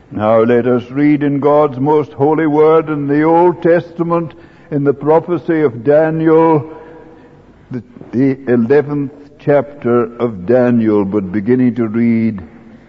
Now let us read in God's most holy word in the Old Testament, in the prophecy of Daniel, the 11th chapter of Daniel, but beginning to read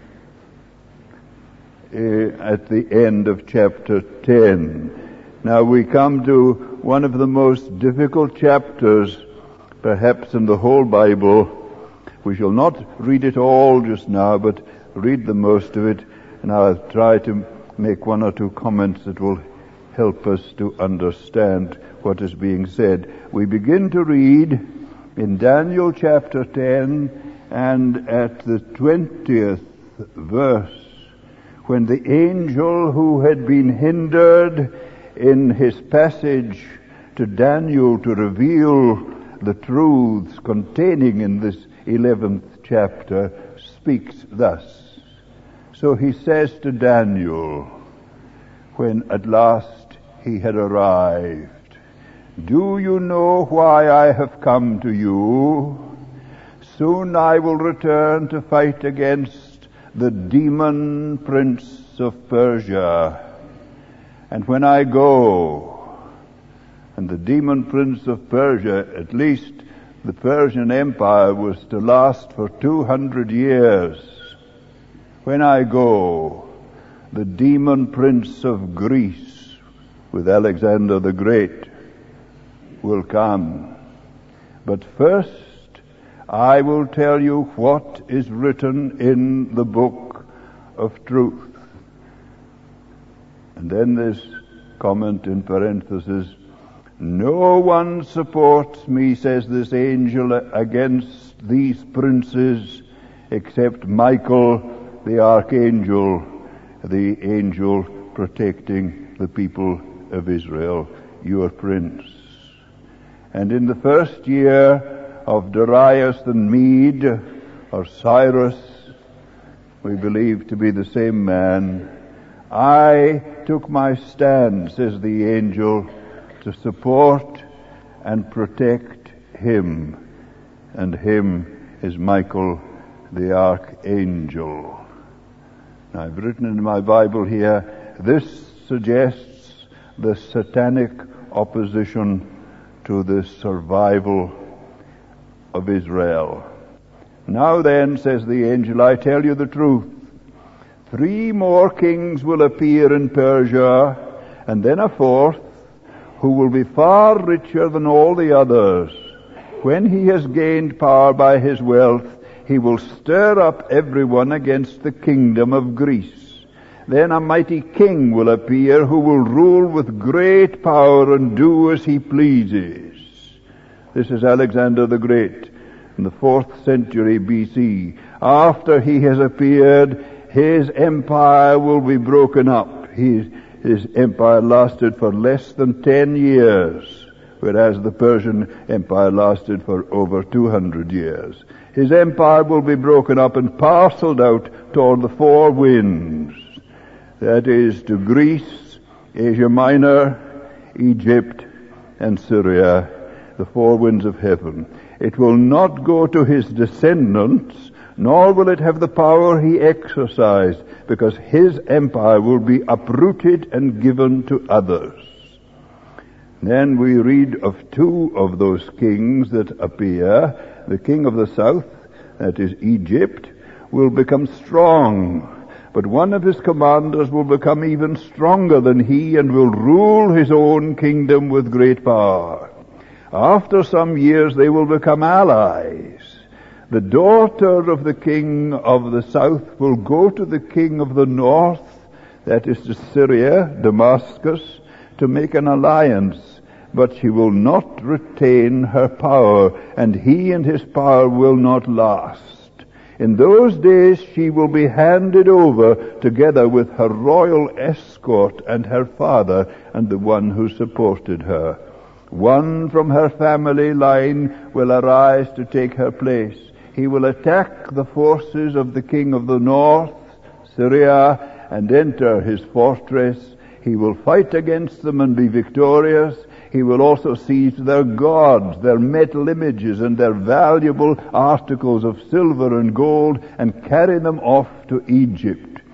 at the end of chapter 10. Now we come to one of the most difficult chapters, perhaps in the whole Bible. We shall not read it all just now, but read the most of it, and I'll try to make one or two comments that will help us to understand what is being said. We begin to read in Daniel chapter 10 and at the 20th verse, when the angel who had been hindered in his passage to Daniel to reveal the truths containing in this 11th chapter speaks thus. So he says to Daniel, when at last he had arrived, "Do you know why I have come to you? Soon I will return to fight against the demon prince of Persia. And when I go," and the demon prince of Persia, at least the Persian Empire, was to last for 200 years. "When I go, the demon prince of Greece, with Alexander the Great, will come. But first, I will tell you what is written in the book of truth." And then this comment in parenthesis, "No one supports me," says this angel, "against these princes except Michael, the archangel, the angel protecting the people of Israel, your prince." And in the first year of Darius the Mede, or Cyrus, we believe to be the same man, I took my stand, says the angel, to support and protect him. And him is Michael the archangel. Now, I've written in my Bible here, this suggests the satanic opposition to the survival of Israel. "Now then," says the angel, "I tell you the truth. 3 more kings will appear in Persia, and then a 4th, who will be far richer than all the others. When he has gained power by his wealth, he will stir up everyone against the kingdom of Greece. Then a mighty king will appear who will rule with great power and do as he pleases." This is Alexander the Great in the 4th century BC. After he has appeared, his empire will be broken up. His empire lasted for less than 10 years, whereas the Persian Empire lasted for over 200 years. His empire will be broken up and parceled out toward the 4 winds. That is, to Greece, Asia Minor, Egypt, and Syria, the 4 winds of heaven. It will not go to his descendants, nor will it have the power he exercised, because his empire will be uprooted and given to others. Then we read of 2 of those kings that appear. The king of the south, that is Egypt, will become strong, but one of his commanders will become even stronger than he and will rule his own kingdom with great power. After some years they will become allies. The daughter of the king of the south will go to the king of the north, that is to Syria, Damascus, to make an alliance, but she will not retain her power, and he and his power will not last. In those days she will be handed over together with her royal escort and her father and the one who supported her. One from her family line will arise to take her place. He will attack the forces of the king of the north, Syria, and enter his fortress. He will fight against them and be victorious. He will also seize their gods, their metal images, and their valuable articles of silver and gold, and carry them off to Egypt.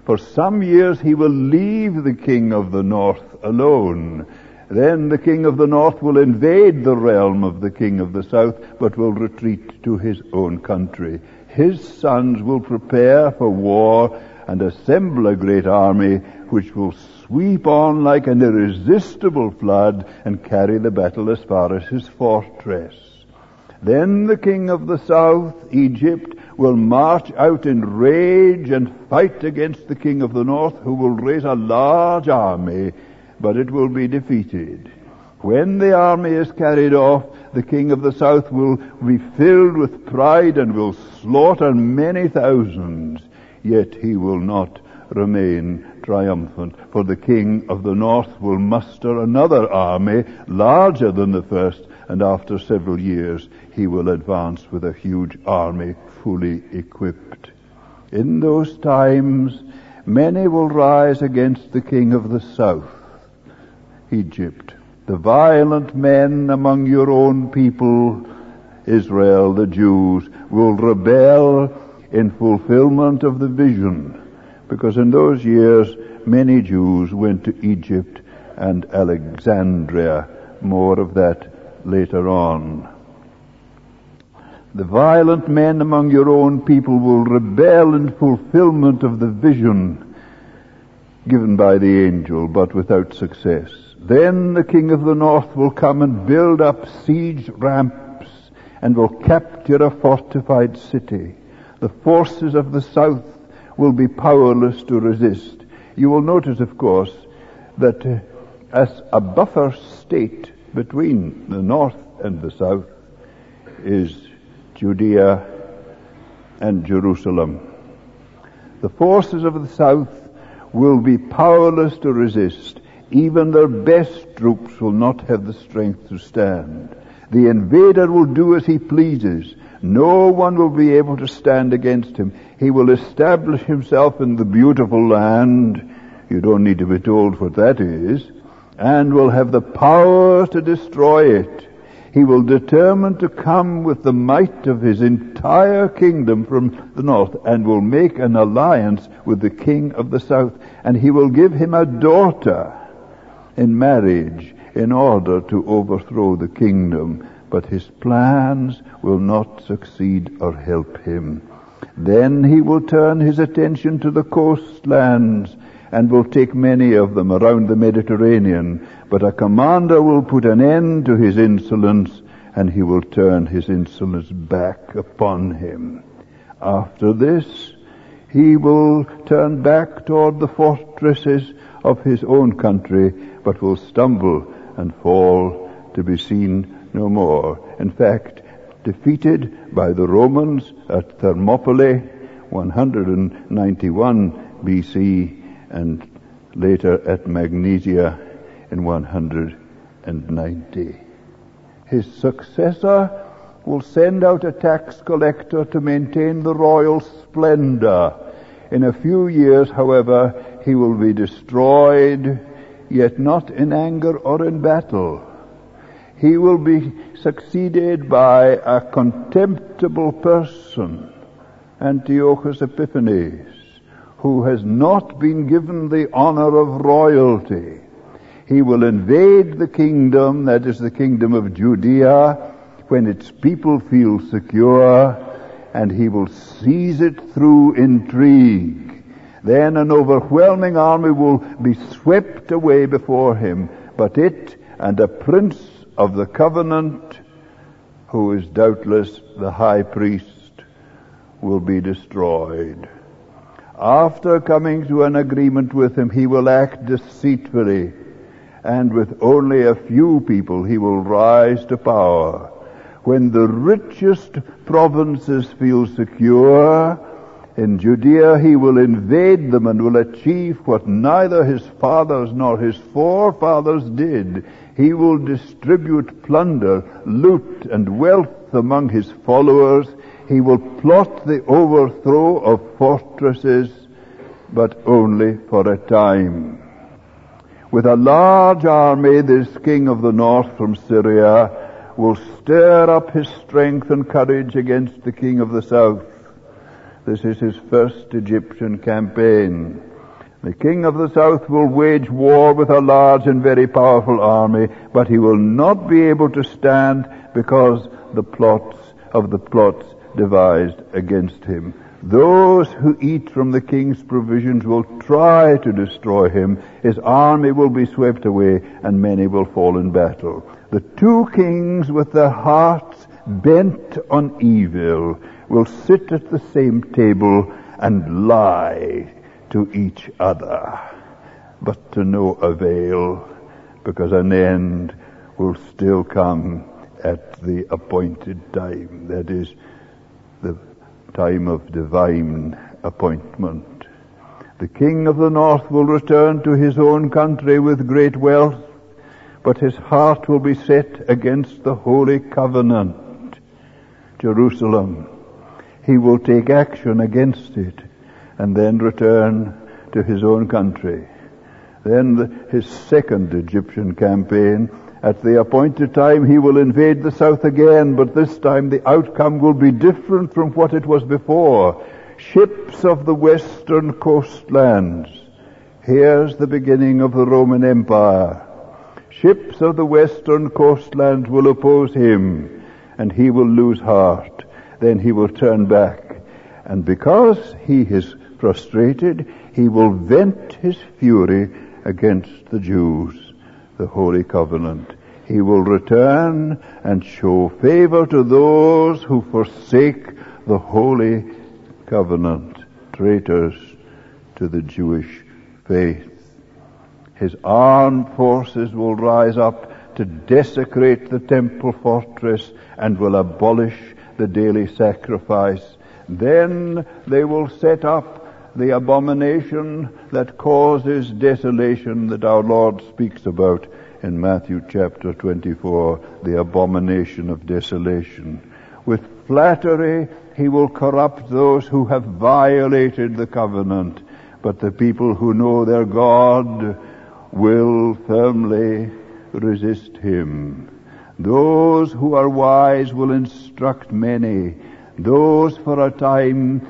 For some years he will leave the king of the north alone. Then the king of the north will invade the realm of the king of the south, but will retreat to his own country. His sons will prepare for war and assemble a great army which will sweep on like an irresistible flood and carry the battle as far as his fortress. Then the king of the south, Egypt, will march out in rage and fight against the king of the north, who will raise a large army, but it will be defeated. When the army is carried off, the king of the south will be filled with pride and will slaughter many thousands, yet he will not remain triumphant, for the king of the north will muster another army larger than the first, and after several years he will advance with a huge army fully equipped. In those times many will rise against the king of the south, Egypt. The violent men among your own people, Israel, the Jews, will rebel in fulfillment of the vision, because in those years many Jews went to Egypt and Alexandria. More of that later on. The violent men among your own people will rebel in fulfillment of the vision given by the angel, but without success. Then the king of the north will come and build up siege ramps and will capture a fortified city. The forces of the south will be powerless to resist. You will notice, of course, that as a buffer state between the north and the south is Judea and Jerusalem. The forces of the south will be powerless to resist. Even their best troops will not have the strength to stand. The invader will do as he pleases. No one will be able to stand against him. He will establish himself in the beautiful land, you don't need to be told what that is, and will have the power to destroy it. He will determine to come with the might of his entire kingdom from the north, and will make an alliance with the king of the south, and he will give him a daughter in marriage in order to overthrow the kingdom. But his plans will not succeed or help him. Then he will turn his attention to the coastlands and will take many of them around the Mediterranean. But a commander will put an end to his insolence, and he will turn his insolence back upon him. After this, he will turn back toward the fortresses of his own country, but will stumble and fall to be seen no more. In fact, defeated by the Romans at Thermopylae, 191 BC, and later at Magnesia in 190. His successor will send out a tax collector to maintain the royal splendor. In a few years, however, he will be destroyed, yet not in anger or in battle. He will be succeeded by a contemptible person, Antiochus Epiphanes, who has not been given the honor of royalty. He will invade the kingdom, that is the kingdom of Judea, when its people feel secure, and he will seize it through intrigue. Then an overwhelming army will be swept away before him, but it and a prince of the covenant, who is doubtless the high priest, will be destroyed. After coming to an agreement with him, he will act deceitfully, and with only a few people he will rise to power. When the richest provinces feel secure, in Judea he will invade them and will achieve what neither his fathers nor his forefathers did. He will distribute plunder, loot, and wealth among his followers. He will plot the overthrow of fortresses, but only for a time. With a large army, this king of the north from Syria will stir up his strength and courage against the king of the south. This is his first Egyptian campaign. The king of the south will wage war with a large and very powerful army, but he will not be able to stand because the plots devised against him. Those who eat from the king's provisions will try to destroy him. His army will be swept away, and many will fall in battle. The two kings with their hearts bent on evil will sit at the same table and lie to each other, but to no avail, because an end will still come at the appointed time. That is, the time of divine appointment. The king of the north will return to his own country with great wealth, but his heart will be set against the holy covenant, Jerusalem. He will take action against it and then return to his own country. Then his second Egyptian campaign, at the appointed time he will invade the south again, but this time the outcome will be different from what it was before. Ships of the western coastlands. Here's the beginning of the Roman Empire. Ships of the western coastlands will oppose him, and he will lose heart. Then he will turn back, and because he is frustrated, he will vent his fury against the Jews, the Holy Covenant. He will return and show favor to those who forsake the Holy Covenant, traitors to the Jewish faith. His armed forces will rise up to desecrate the temple fortress and will abolish the daily sacrifice. Then they will set up the abomination that causes desolation that our Lord speaks about in Matthew chapter 24, the abomination of desolation. With flattery, he will corrupt those who have violated the covenant, but the people who know their God will firmly resist him. Those who are wise will instruct many. Though for a time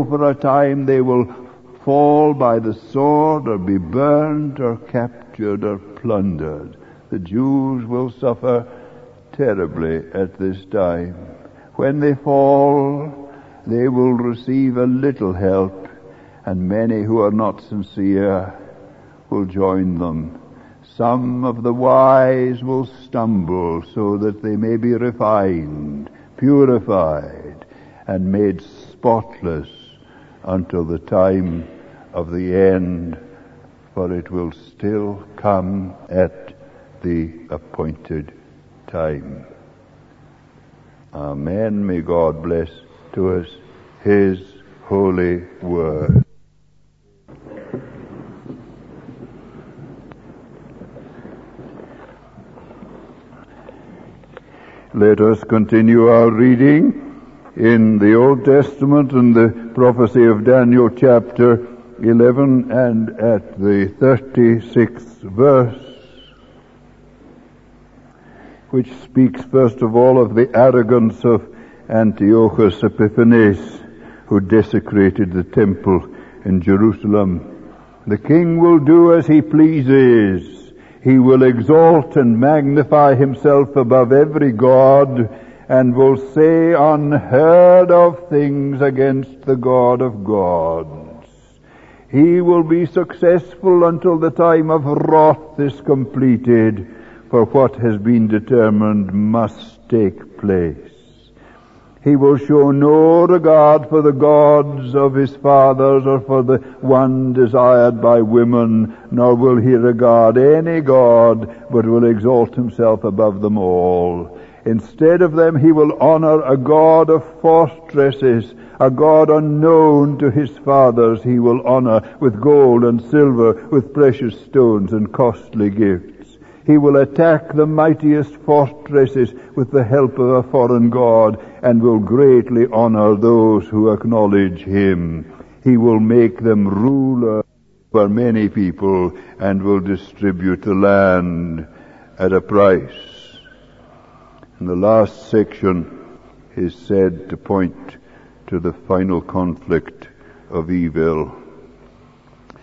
they will fall by the sword or be burned or captured or plundered. The Jews will suffer terribly at this time. When they fall, they will receive a little help, and many who are not sincere will join them. Some of the wise will stumble so that they may be refined, purified, and made spotless until the time of the end, for it will still come at the appointed time. Amen. May God bless to us His holy word. Let us continue our reading in the Old Testament and the prophecy of Daniel chapter 11 and at the 36th verse, which speaks first of all of the arrogance of Antiochus Epiphanes, who desecrated the temple in Jerusalem. The king will do as he pleases. He will exalt and magnify himself above every god, and will say unheard of things against the God of gods. He will be successful until the time of wrath is completed, for what has been determined must take place. He will show no regard for the gods of his fathers or for the one desired by women, nor will he regard any god, but will exalt himself above them all. Instead of them he will honor a god of fortresses, a god unknown to his fathers he will honor with gold and silver, with precious stones and costly gifts. He will attack the mightiest fortresses with the help of a foreign god, and will greatly honor those who acknowledge him. He will make them ruler for many people, and will distribute the land at a price. And the last section is said to point to the final conflict of evil.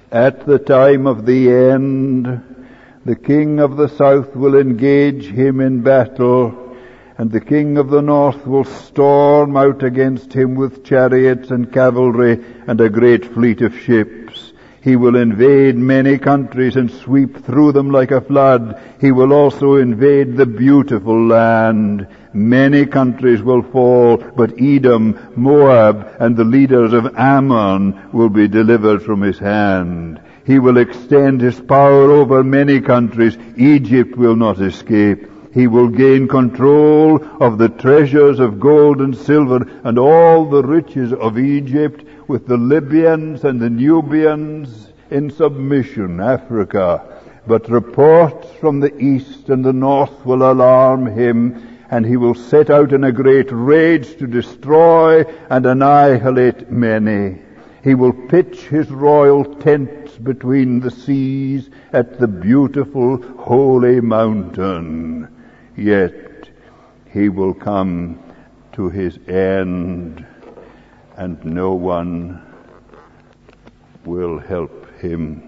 At the time of the end, the king of the south will engage him in battle, and the king of the north will storm out against him with chariots and cavalry and a great fleet of ships. He will invade many countries and sweep through them like a flood. He will also invade the beautiful land. Many countries will fall, but Edom, Moab, and the leaders of Ammon will be delivered from his hand. He will extend his power over many countries. Egypt will not escape. He will gain control of the treasures of gold and silver and all the riches of Egypt, with the Libyans and the Nubians in submission, Africa. But reports from the east and the north will alarm him, and he will set out in a great rage to destroy and annihilate many. He will pitch his royal tents between the seas at the beautiful holy mountain. Yet he will come to his end, and no one will help him.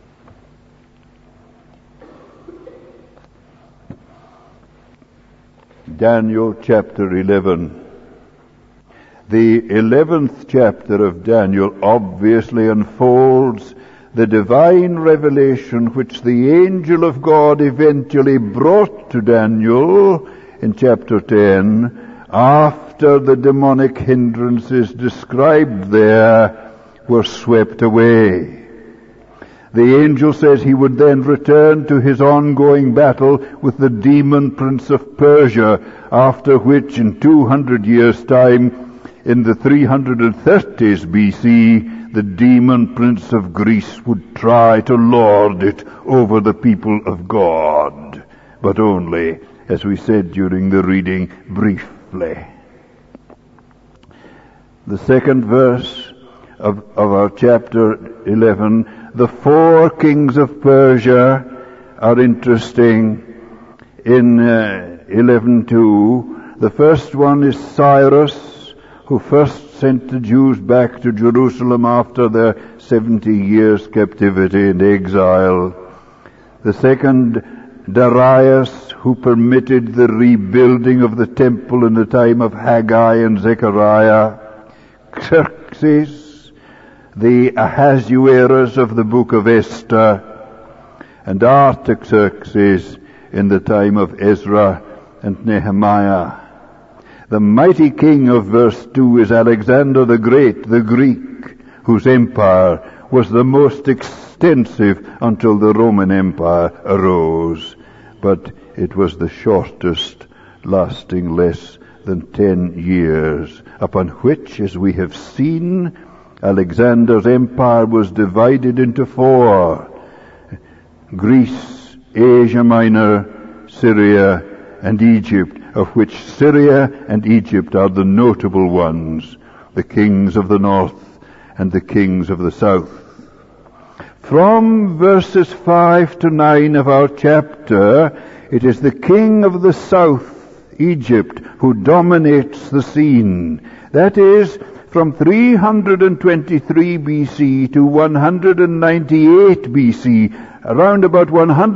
Daniel chapter 11. The 11th chapter of Daniel obviously unfolds the divine revelation which the angel of God eventually brought to Daniel in chapter 10 after the demonic hindrances described there were swept away. The angel says he would then return to his ongoing battle with the demon prince of Persia, after which in 200 years' time, in the 330s BC, the demon prince of Greece would try to lord it over the people of God, but only, as we said during the reading, briefly. The second verse of our chapter 11, the four kings of Persia are interesting in 11:2. The first one is Cyrus, who first sent the Jews back to Jerusalem after their 70 years captivity and exile. The second, Darius, who permitted the rebuilding of the temple in the time of Haggai and Zechariah. Xerxes, the Ahasuerus of the book of Esther, and Artaxerxes in the time of Ezra and Nehemiah. The mighty king of verse 2 is Alexander the Great, the Greek, whose empire was the most extensive until the Roman Empire arose, but it was the shortest, lasting less than 10 years, upon which, as we have seen, Alexander's empire was divided into four: Greece, Asia Minor, Syria, and Egypt, of which Syria and Egypt are the notable ones, the kings of the north and the kings of the south. From verses 5 to 9 of our chapter, it is the king of the south, Egypt, who dominates the scene. That is, from 323 BC to 198 BC, around about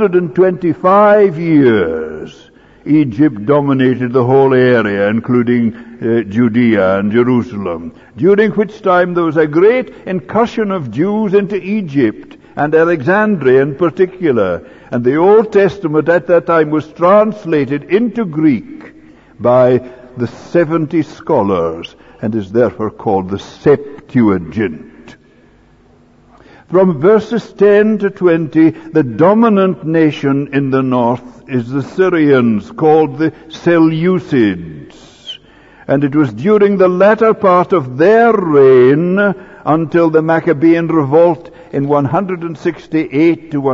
125 years, Egypt dominated the whole area, including Judea and Jerusalem, during which time there was a great incursion of Jews into Egypt, and Alexandria in particular. And the Old Testament at that time was translated into Greek by the 70 scholars, and is therefore called the Septuagint. From verses 10 to 20, the dominant nation in the north is the Syrians, called the Seleucids. And it was during the latter part of their reign, until the Maccabean revolt in 168 to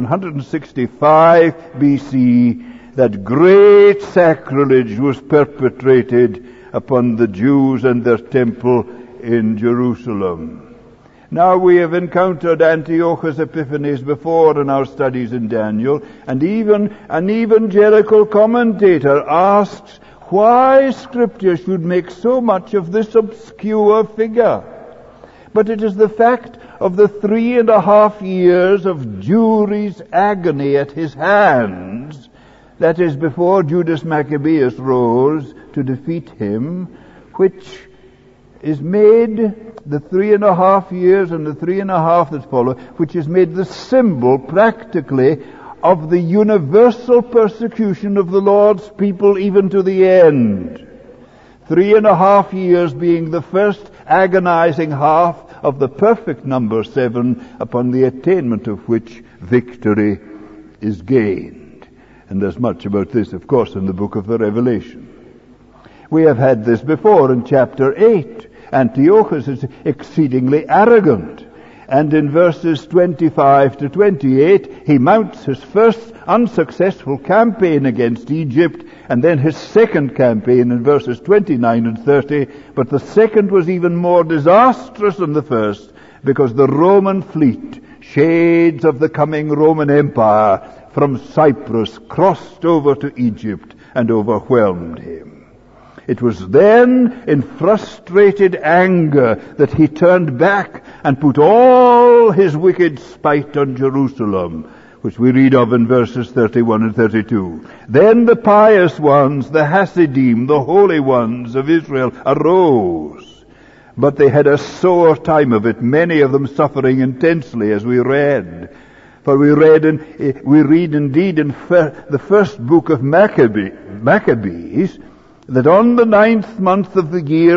165 BC, that great sacrilege was perpetrated upon the Jews and their temple in Jerusalem. Now, we have encountered Antiochus Epiphanes before in our studies in Daniel, and even an evangelical commentator asks why Scripture should make so much of this obscure figure. but it is the fact of the 3.5 years of jury's agony at his hands, that is, before Judas Maccabeus rose to defeat him, which is made, the 3.5 years and the 3.5 that follow, which is made the symbol, practically, of the universal persecution of the Lord's people even to the end. 3.5 years being the first agonizing half of the perfect number 7, upon the attainment of which victory is gained. And there's much about this, of course, in the book of the Revelation. We have had this before in chapter 8. Antiochus is exceedingly arrogant. And in verses 25 to 28, he mounts his first unsuccessful campaign against Egypt, and then his second campaign in verses 29 and 30. But the second was even more disastrous than the first, because the Roman fleet, shades of the coming Roman Empire, from Cyprus crossed over to Egypt and overwhelmed him. It was then, in frustrated anger, that he turned back and put all his wicked spite on Jerusalem, which we read of in verses 31 and 32. Then the pious ones, the Hasidim, the holy ones of Israel, arose. But they had a sore time of it, many of them suffering intensely, as we read. For we read indeed in the first book of Maccabees, that on the 9th month of the year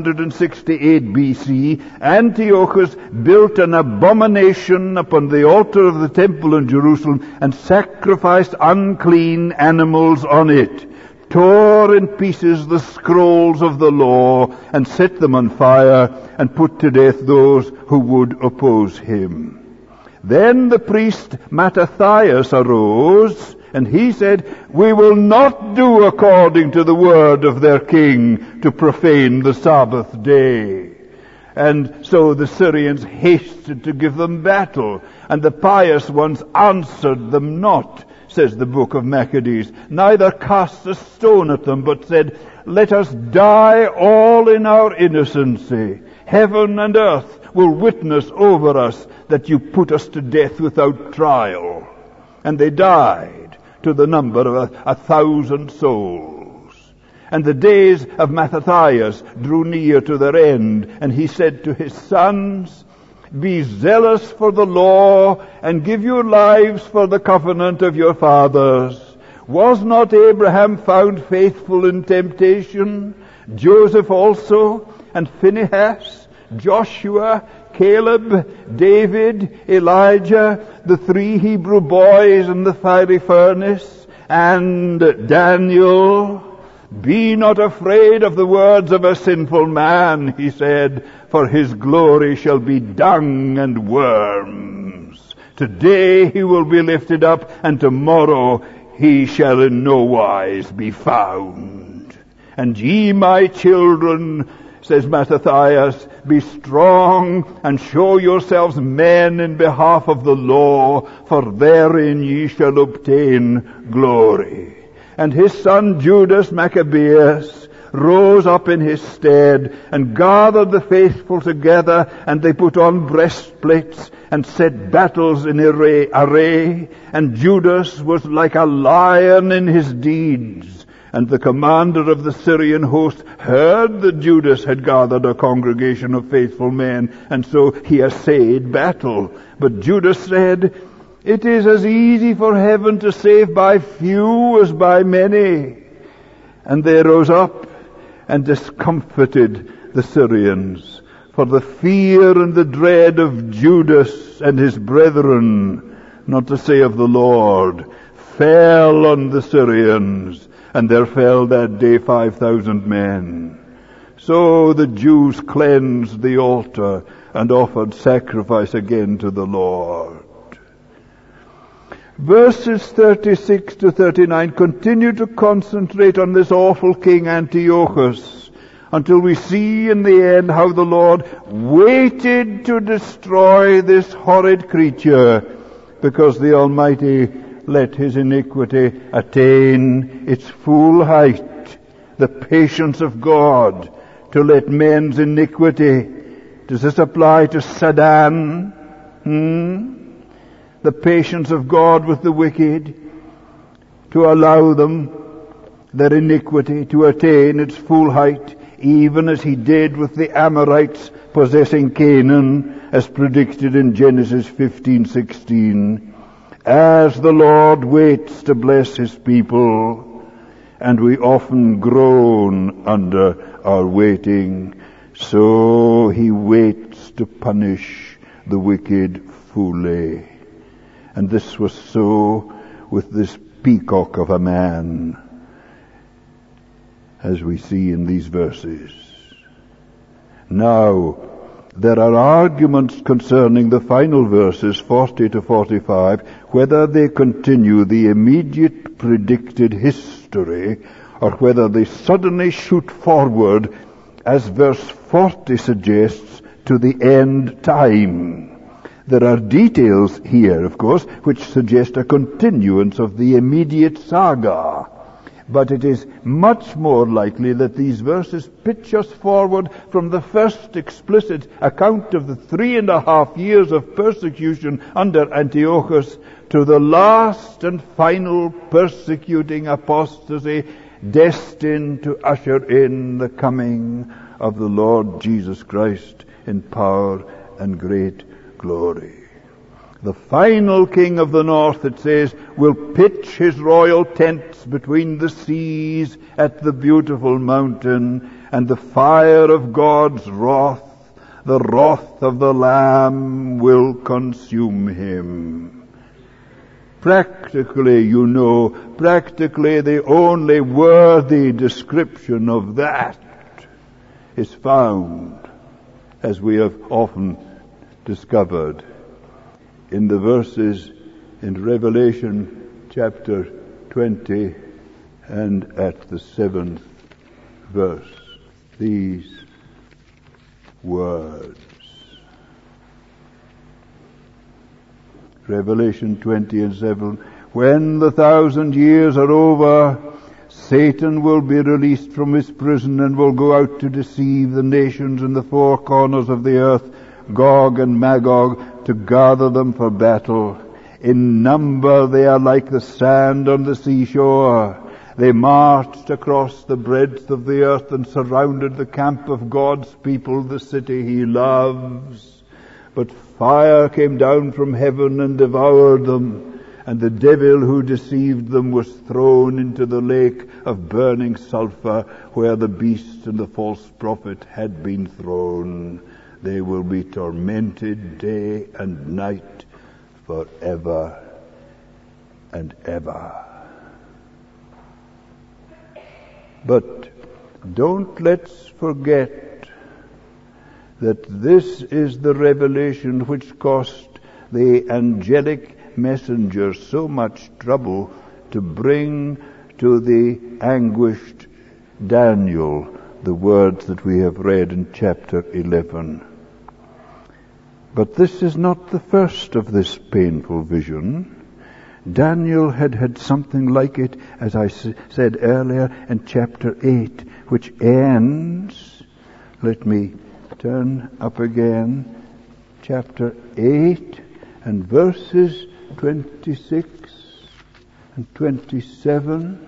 168 BC, Antiochus built an abomination upon the altar of the temple in Jerusalem and sacrificed unclean animals on it, tore in pieces the scrolls of the law, and set them on fire, and put to death those who would oppose him. Then the priest Mattathias arose, and he said, "We will not do according to the word of their king to profane the Sabbath day." And so the Syrians hasted to give them battle, and the pious ones answered them not, says the book of Maccabees, neither cast a stone at them, but said, "Let us die all in our innocency. Heaven and earth will witness over us that you put us to death without trial." And they died, to the number of 1,000 souls. And the days of Mattathias drew near to their end, and he said to his sons, "Be zealous for the law, and give your lives for the covenant of your fathers. Was not Abraham found faithful in temptation? Joseph also, and Phinehas, Joshua, Caleb, David, Elijah, the 3 Hebrew boys in the fiery furnace, and Daniel. Be not afraid of the words of a sinful man," he said, "for his glory shall be dung and worms. Today he will be lifted up, and tomorrow he shall in no wise be found. And ye, my children, says Mattathias, be strong and show yourselves men in behalf of the law, for therein ye shall obtain glory." And his son Judas Maccabeus rose up in his stead and gathered the faithful together, and they put on breastplates and set battles in array. And Judas was like a lion in his deeds. And the commander of the Syrian host heard that Judas had gathered a congregation of faithful men, and so he essayed battle. But Judas said, "It is as easy for heaven to save by few as by many." And they rose up and discomfited the Syrians, for the fear and the dread of Judas and his brethren, not to say of the Lord, fell on the Syrians. And there fell that day 5,000 men. So the Jews cleansed the altar and offered sacrifice again to the Lord. Verses 36 to 39 continue to concentrate on this awful king Antiochus, until we see in the end how the Lord waited to destroy this horrid creature, because the Almighty let his iniquity attain its full height. The patience of God to let men's iniquity Does this apply to Saddam? The patience of God with the wicked, to allow them, their iniquity, to attain its full height, even as he did with the Amorites possessing Canaan, as predicted in Genesis 15:16. As the Lord waits to bless his people, and we often groan under our waiting, so he waits to punish the wicked fully. And this was so with this peacock of a man, as we see in these verses. Now, there are arguments concerning the final verses 40 to 45, whether they continue the immediate predicted history, or whether they suddenly shoot forward, as verse 40 suggests, to the end time. There are details here, of course, which suggest a continuance of the immediate saga. But it is much more likely that these verses pitch us forward from the first explicit account of the 3.5 years of persecution under Antiochus to the last and final persecuting apostasy destined to usher in the coming of the Lord Jesus Christ in power and great glory. The final king of the north, it says, will pitch his royal tents between the seas at the beautiful mountain, and the fire of God's wrath, the wrath of the Lamb, will consume him. Practically, the only worthy description of that is found, as we have often discovered, in the verses in Revelation chapter 20 and at the 7th verse. These words. Revelation 20 and 7. When the 1,000 years are over, Satan will be released from his prison and will go out to deceive the nations in the four corners of the earth, Gog and Magog, to gather them for battle. In number they are like the sand on the seashore. They marched across the breadth of the earth and surrounded the camp of God's people, the city he loves. But fire came down from heaven and devoured them, and the devil who deceived them was thrown into the lake of burning sulfur, where the beast and the false prophet had been thrown. They will be tormented day and night forever and ever. But don't let's forget that this is the revelation which cost the angelic messenger so much trouble to bring to the anguished Daniel the words that we have read in chapter 11. But this is not the first of this painful vision. Daniel had something like it, as I said earlier, in chapter 8, which ends, let me turn up again, chapter 8 and verses 26 and 27.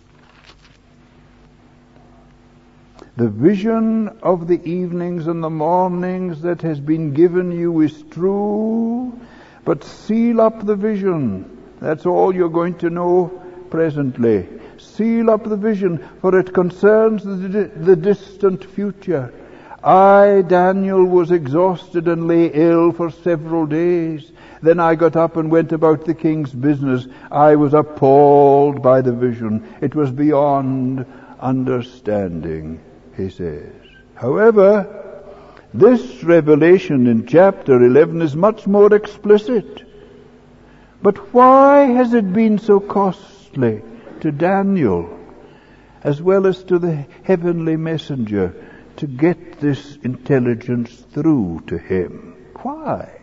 The vision of the evenings and the mornings that has been given you is true, but seal up the vision. That's all you're going to know presently. Seal up the vision, for it concerns the distant future. I, Daniel, was exhausted and lay ill for several days. Then I got up and went about the king's business. I was appalled by the vision. It was beyond understanding, he says. However, this revelation in chapter 11 is much more explicit. But why has it been so costly to Daniel, as well as to the heavenly messenger, to get this intelligence through to him? Why?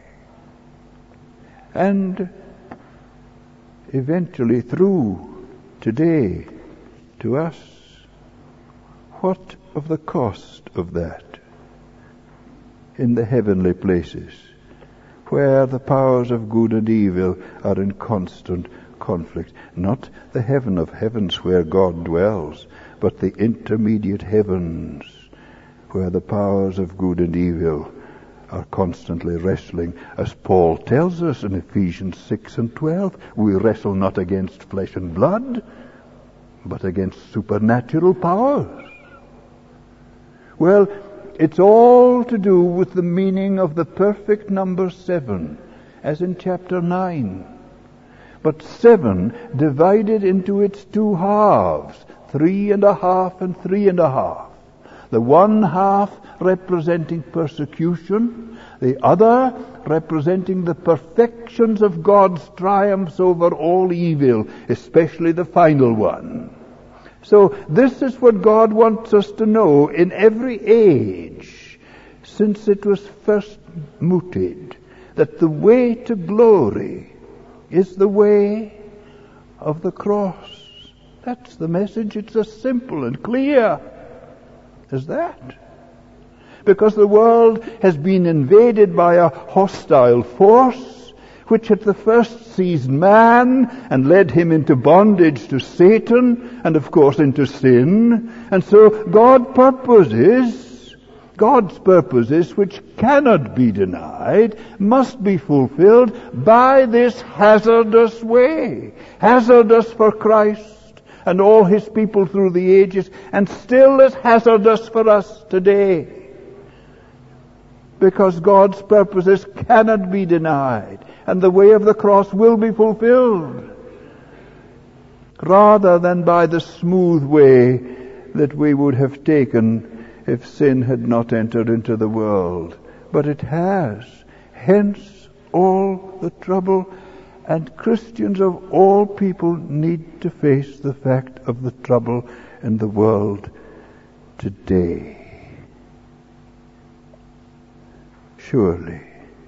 And eventually through today to us. What of the cost of that? in the heavenly places, where the powers of good and evil are in constant conflict. Not the heaven of heavens where God dwells, but the intermediate heavens, where the powers of good and evil are constantly wrestling. As Paul tells us in Ephesians 6 and 12, we wrestle not against flesh and blood, but against supernatural powers. Well, it's all to do with the meaning of the perfect number 7, as in chapter 9. But 7 divided into its 2 halves, 3.5 and 3.5. The one half representing persecution, the other representing the perfections of God's triumphs over all evil, especially the final one. So this is what God wants us to know in every age since it was first mooted, that the way to glory is the way of the cross. That's the message. It's as simple and clear as that. Because the world has been invaded by a hostile force, which at the first seized man and led him into bondage to Satan and of course into sin. And so God's purposes, which cannot be denied, must be fulfilled by this hazardous way. Hazardous for Christ and all his people through the ages, and still as hazardous for us today. Because God's purposes cannot be denied, and the way of the cross will be fulfilled, rather than by the smooth way that we would have taken if sin had not entered into the world. But it has. Hence all the trouble, and Christians of all people need to face the fact of the trouble in the world today. Surely.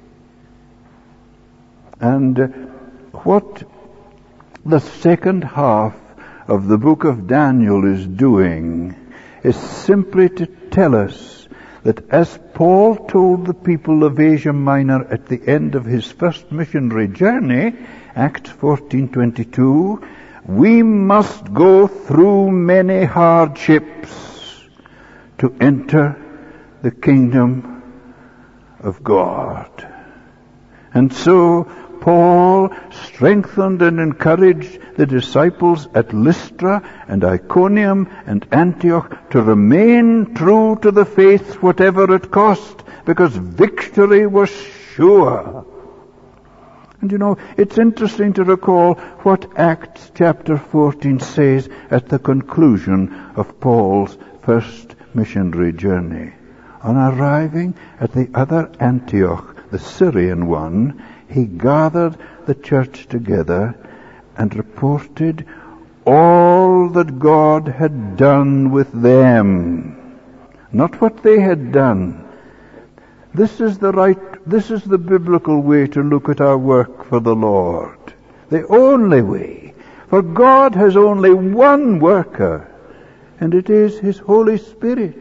And what the second half of the book of Daniel is doing is simply to tell us that as Paul told the people of Asia Minor at the end of his first missionary journey, Acts 14:22, we must go through many hardships to enter the kingdom of God. And so Paul strengthened and encouraged the disciples at Lystra and Iconium and Antioch to remain true to the faith whatever it cost, because victory was sure. And you know, it's interesting to recall what Acts chapter 14 says at the conclusion of Paul's first missionary journey. On arriving at the other Antioch, the Syrian one, he gathered the church together and reported all that God had done with them. Not what they had done. This is the biblical way to look at our work for the Lord. The only way. For God has only one worker, and it is His Holy Spirit.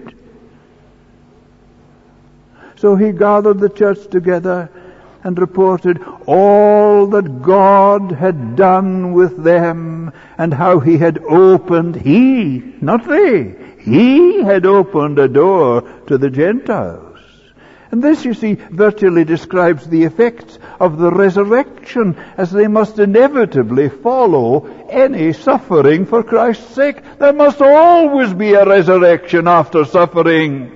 So he gathered the church together and reported all that God had done with them, and how He had opened, He, not they, He had opened a door to the Gentiles. And this, you see, virtually describes the effects of the resurrection, as they must inevitably follow any suffering for Christ's sake. There must always be a resurrection after suffering.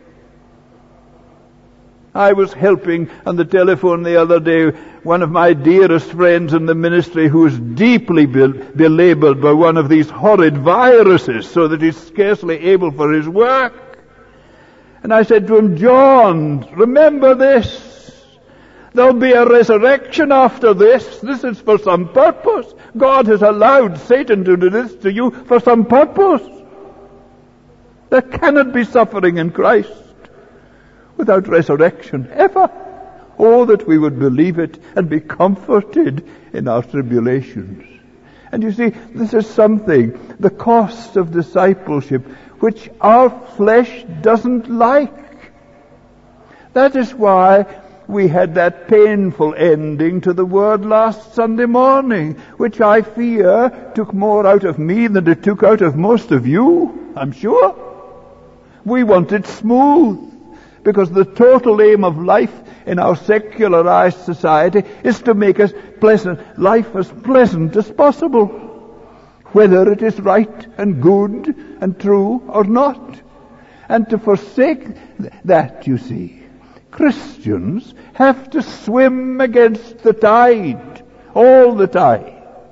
I was helping on the telephone the other day one of my dearest friends in the ministry who is deeply belabored by one of these horrid viruses, so that he's scarcely able for his work. And I said to him, John, remember this. There'll be a resurrection after this. This is for some purpose. God has allowed Satan to do this to you for some purpose. There cannot be suffering in Christ without resurrection, ever. Oh, that we would believe it and be comforted in our tribulations. And you see, this is something, the cost of discipleship, which our flesh doesn't like. That is why we had that painful ending to the Word last Sunday morning, which I fear took more out of me than it took out of most of you, I'm sure. We want it smooth, because the total aim of life in our secularized society is to make life as pleasant as possible, whether it is right and good and true or not. And to forsake that, you see, Christians have to swim against the tide all the time.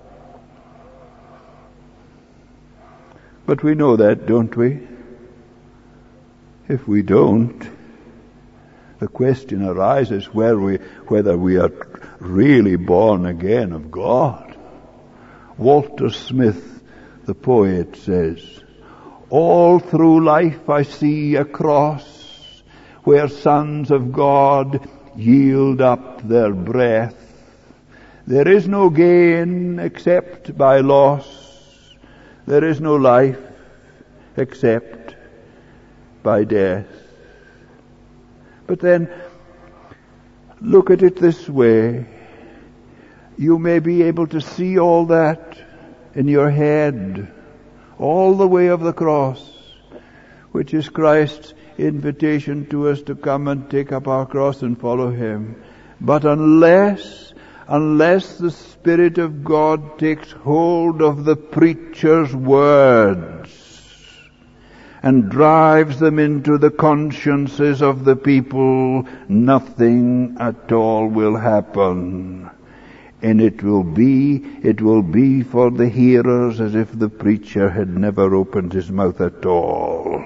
But we know that, don't we? If we don't, the question arises whether we are really born again of God. Walter Smith, the poet, says, "All through life I see a cross where sons of God yield up their breath. There is no gain except by loss. There is no life except by death." But then, look at it this way. You may be able to see all that in your head, all the way of the cross, which is Christ's invitation to us to come and take up our cross and follow Him. But unless the Spirit of God takes hold of the preacher's words and drives them into the consciences of the people, nothing at all will happen. And it will be for the hearers as if the preacher had never opened his mouth at all.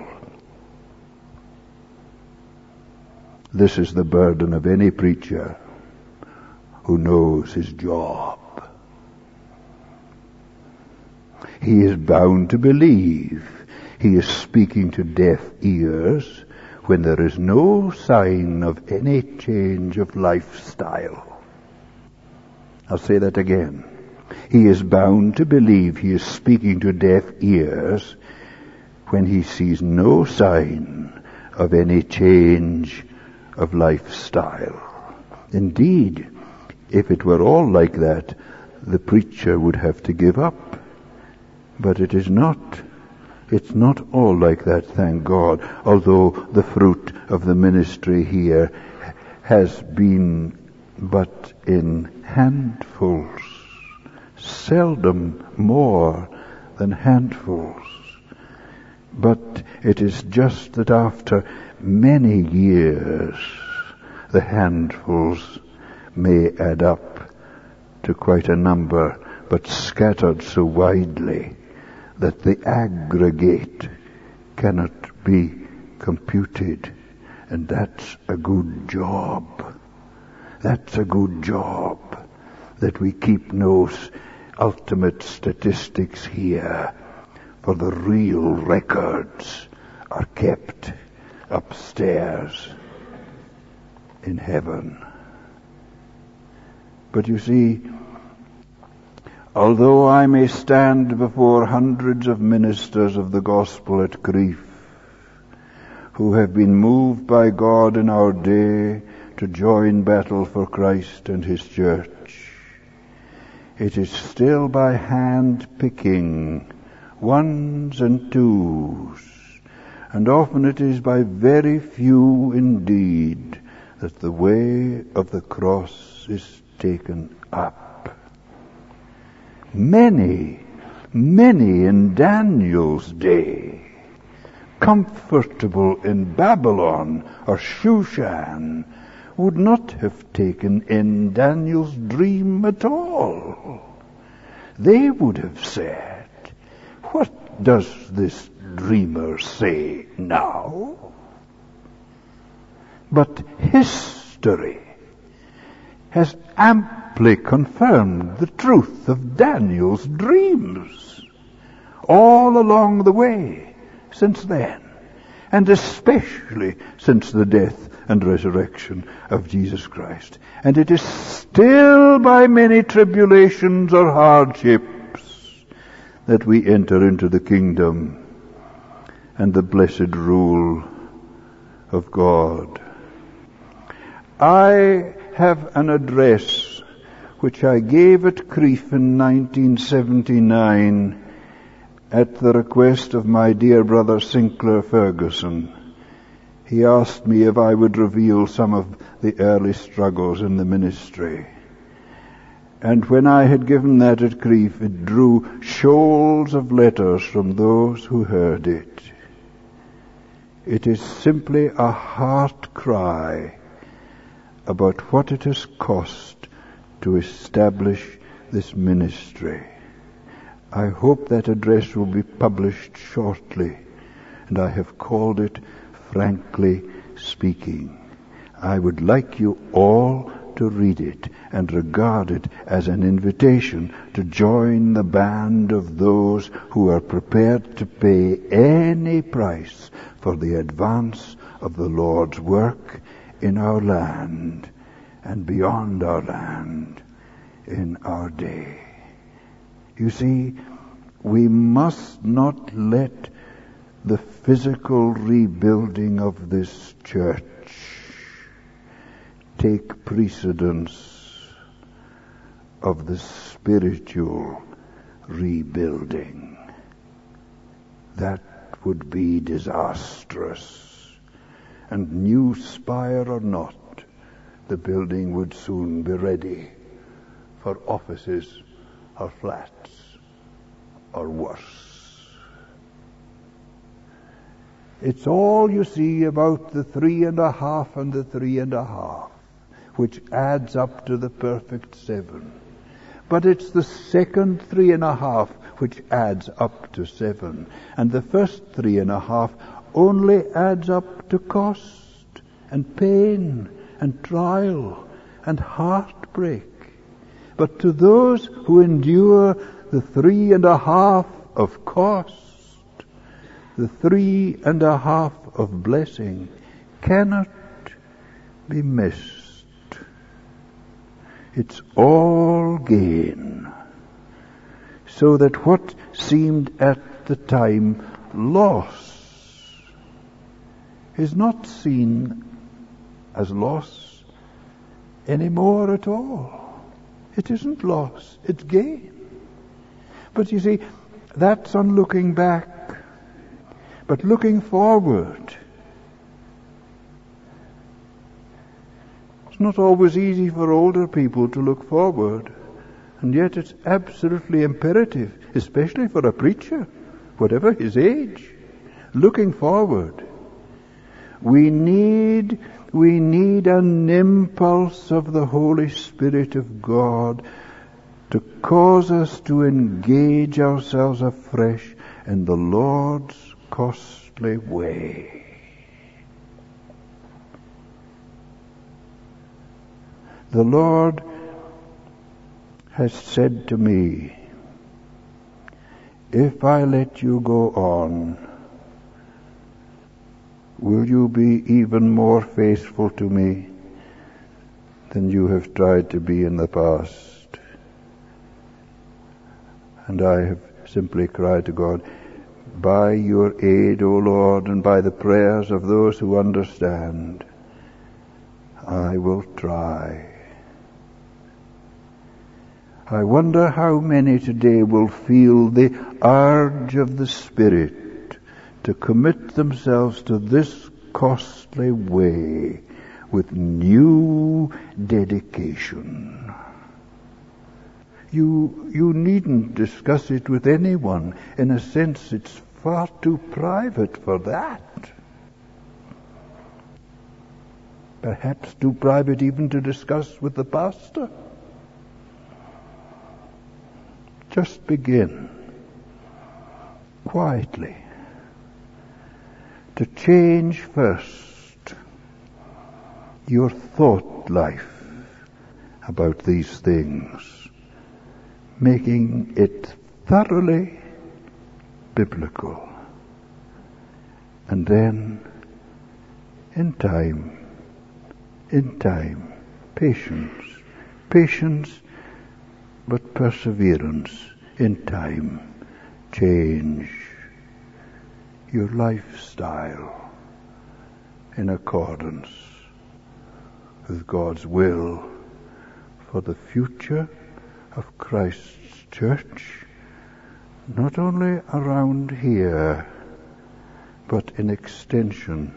This is the burden of any preacher who knows his job. He is bound to believe he is speaking to deaf ears when there is no sign of any change of lifestyle. I'll say that again. He is bound to believe he is speaking to deaf ears when he sees no sign of any change of lifestyle. Indeed, if it were all like that, the preacher would have to give up. But it is not. It's not all like that, thank God, although the fruit of the ministry here has been but in handfuls, seldom more than handfuls. But it is just that after many years, the handfuls may add up to quite a number, but scattered so widely that the aggregate cannot be computed. And that's a good job. That's a good job, that we keep no ultimate statistics here, for the real records are kept upstairs in heaven. But you see, although I may stand before hundreds of ministers of the gospel at Crieff, who have been moved by God in our day to join battle for Christ and His church, it is still by hand picking, ones and twos, and often it is by very few indeed that the way of the cross is taken up. Many, many in Daniel's day, comfortable in Babylon or Shushan, would not have taken in Daniel's dream at all. They would have said, "What does this dreamer say now?" But history has amply confirmed the truth of Daniel's dreams all along the way since then, and especially since the death and resurrection of Jesus Christ. And it is still by many tribulations or hardships that we enter into the kingdom and the blessed rule of God. I have an address which I gave at Crieff in 1979 at the request of my dear brother Sinclair Ferguson. He asked me if I would reveal some of the early struggles in the ministry. And when I had given that at Crieff, it drew shoals of letters from those who heard it. It is simply a heart cry about what it has cost to establish this ministry. I hope that address will be published shortly, and I have called it Frankly Speaking. I would like you all to read it and regard it as an invitation to join the band of those who are prepared to pay any price for the advance of the Lord's work in our land and beyond our land in our day. You see, we must not let the physical rebuilding of this church take precedence of the spiritual rebuilding. That would be disastrous. And new spire or not, the building would soon be ready for offices or flats or worse. It's all you see about the 3.5 and the 3.5, which adds up to the perfect 7. But it's the second 3.5 which adds up to 7. And the first 3.5 only adds up to cost and pain and trial and heartbreak. But to those who endure the 3.5 of cost, the 3.5 of blessing cannot be missed. It's all gain. So that what seemed at the time loss is not seen as loss anymore at all. It isn't loss, it's gain. But you see, that's on looking back. But looking forward, it's not always easy for older people to look forward, and yet it's absolutely imperative, especially for a preacher, whatever his age, looking forward. We need an impulse of the Holy Spirit of God to cause us to engage ourselves afresh in the Lord's costly way. The Lord has said to me, if I let you go on, will you be even more faithful to me than you have tried to be in the past? And I have simply cried to God, by your aid, O Lord, and by the prayers of those who understand, I will try. I wonder how many today will feel the urge of the Spirit to commit themselves to this costly way with new dedication. You needn't discuss it with anyone. In a sense, it's far too private for that. Perhaps too private even to discuss with the pastor. Just begin quietly to change first your thought life about these things, making it thoroughly biblical. And then, in time, patience, but perseverance, in time, change your lifestyle in accordance with God's will for the future of Christ's church, not only around here, but in extension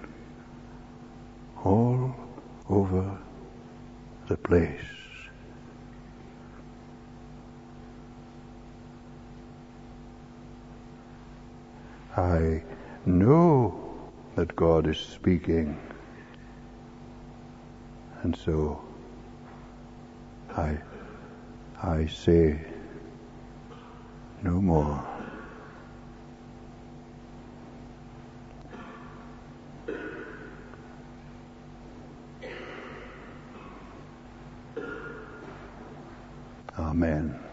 all over the place. I know that God is speaking, and so I say no more. Amen.